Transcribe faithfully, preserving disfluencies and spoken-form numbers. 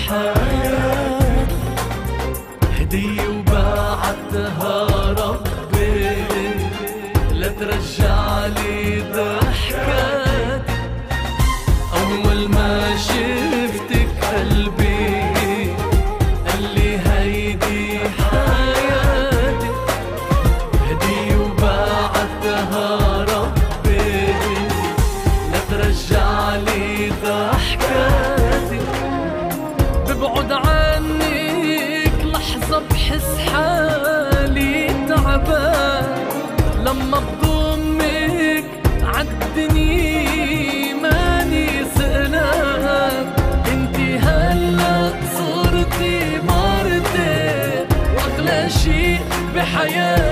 حياتي، هدية وبعتها ربي لا ترجع لي ضحكاتي. أول ما شفتك قلبي قال لي هيدي حياتي، هدية وبعتها ربي لا ترجع لي ضحكاتي. ببعد عنك لحظة بحس حالي تعبان، لما بضمك عالدنيا ماني سقلان. انتي هلأ صرتي مرتي واغلى شي بحياتي.